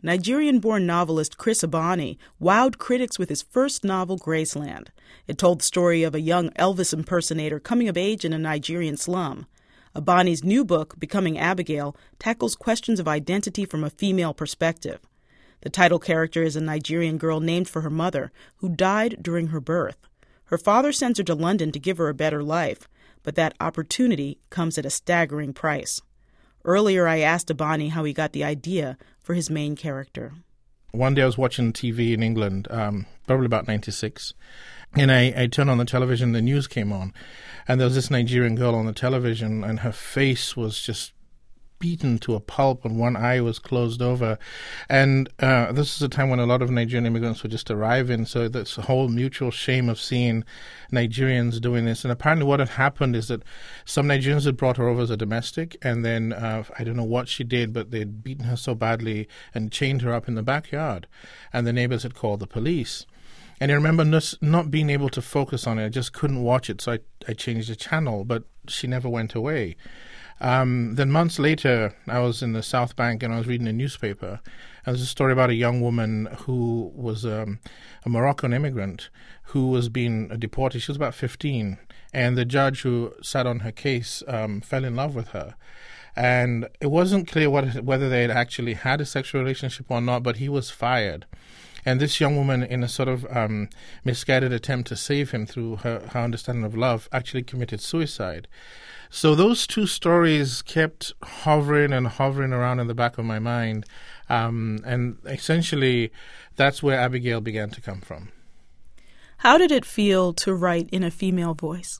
Nigerian-born novelist Chris Abani wowed critics with his first novel, Graceland. It told the story of a young Elvis impersonator coming of age in a Nigerian slum. Abani's new book, Becoming Abigail, tackles questions of identity from a female perspective. The title character is a Nigerian girl named for her mother, who died during her birth. Her father sends her to London to give her a better life, but that opportunity comes at a staggering price. Earlier, I asked Abani how he got the idea for his main character. One day I was watching TV in England, probably about 96, and I turned on the television, the news came on, and there was this Nigerian girl on the television, and her face was just beaten to a pulp and one eye was closed over. And this is a time when a lot of Nigerian immigrants were just arriving, so this whole mutual shame of seeing Nigerians doing this. And apparently what had happened is that some Nigerians had brought her over as a domestic, and then I don't know what she did, but they'd beaten her so badly and chained her up in the backyard, and the neighbors had called the police. And I remember not being able to focus on it. I just couldn't watch it, so I changed the channel, but she never went away. Then months later, I was in the South Bank and I was reading a newspaper. And there's a story about a young woman who was a Moroccan immigrant who was being deported. She was about 15. And the judge who sat on her case fell in love with her. And it wasn't clear whether they had actually had a sexual relationship or not, but he was fired. And this young woman, in a sort of misguided attempt to save him through her understanding of love, actually committed suicide. So those two stories kept hovering around in the back of my mind. And essentially, that's where Abigail began to come from. How did it feel to write in a female voice?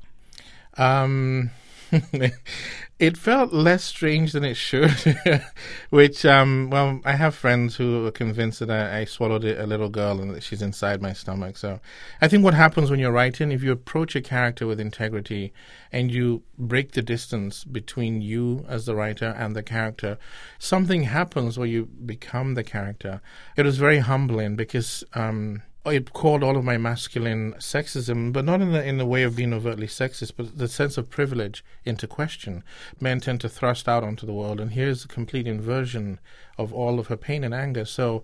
It felt less strange than it should, which, I have friends who are convinced that I swallowed a little girl and that she's inside my stomach. So I think what happens when you're writing, if you approach a character with integrity and you break the distance between you as the writer and the character, something happens where you become the character. It was very humbling because it called all of my masculine sexism, but not in the way of being overtly sexist, but the sense of privilege into question. Men tend to thrust out onto the world, and here's a complete inversion of all of her pain and anger. So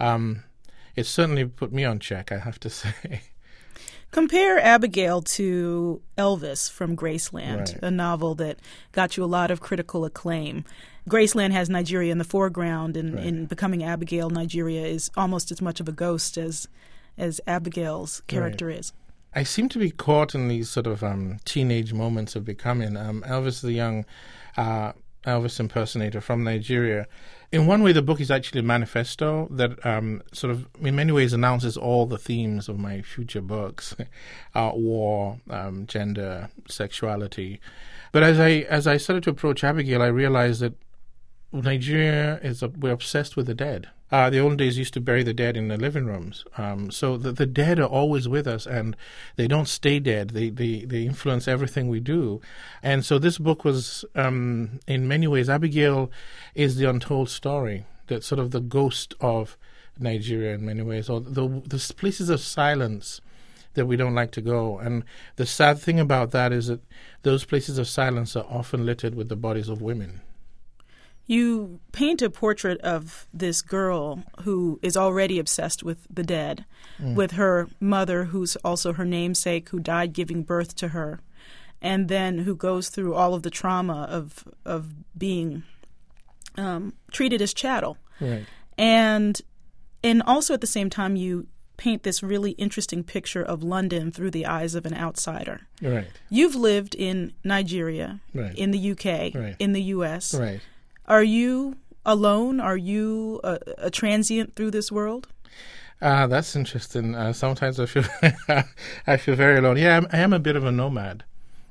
it certainly put me on check, I have to say. Compare Abigail to Elvis from Graceland, right, a novel that got you a lot of critical acclaim. Graceland has Nigeria in the foreground, and right, in Becoming Abigail, Nigeria is almost as much of a ghost as Abigail's character right is. I seem to be caught in these sort of teenage moments of becoming. Elvis, the young Elvis impersonator from Nigeria. In one way, the book is actually a manifesto that sort of, in many ways, announces all the themes of my future books: war, gender, sexuality. But as I started to approach Abigail, I realized that Nigeria we're obsessed with the dead. The old days used to bury the dead in the living rooms. So the dead are always with us, and they don't stay dead. They influence everything we do. And so this book was, in many ways, Abigail is the untold story, that sort of the ghost of Nigeria in many ways, or the places of silence that we don't like to go. And the sad thing about that is that those places of silence are often littered with the bodies of women. You paint a portrait of this girl who is already obsessed with the dead, with her mother, who's also her namesake, who died giving birth to her, and then who goes through all of the trauma of being treated as chattel. Right. And also at the same time, you paint this really interesting picture of London through the eyes of an outsider. Right. You've lived in Nigeria, right, in the UK, right, in the US. Right. Are you alone? Are you a transient through this world? That's interesting. Sometimes I feel I feel very alone. Yeah, I am a bit of a nomad.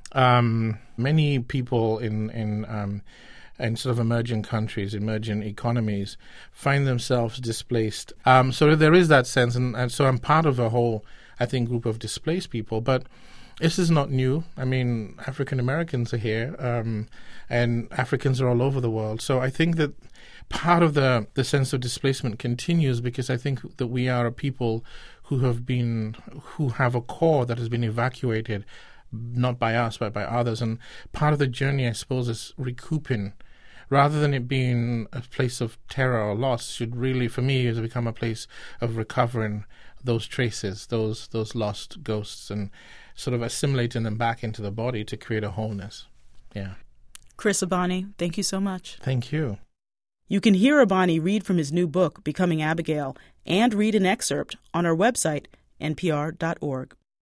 Many people in sort of emerging countries, emerging economies, find themselves displaced. So there is that sense, and so I'm part of a whole, I think, group of displaced people. But this is not new. I mean, African Americans are here, and Africans are all over the world. So I think that part of the sense of displacement continues because I think that we are a people who have a core that has been evacuated, not by us, but by others. And part of the journey, I suppose, is recouping rather than it being a place of terror or loss, should really, for me, has become a place of recovering those traces, those lost ghosts, and sort of assimilating them back into the body to create a wholeness. Yeah. Chris Abani, thank you so much. Thank you. You can hear Abani read from his new book, Becoming Abigail, and read an excerpt on our website, npr.org.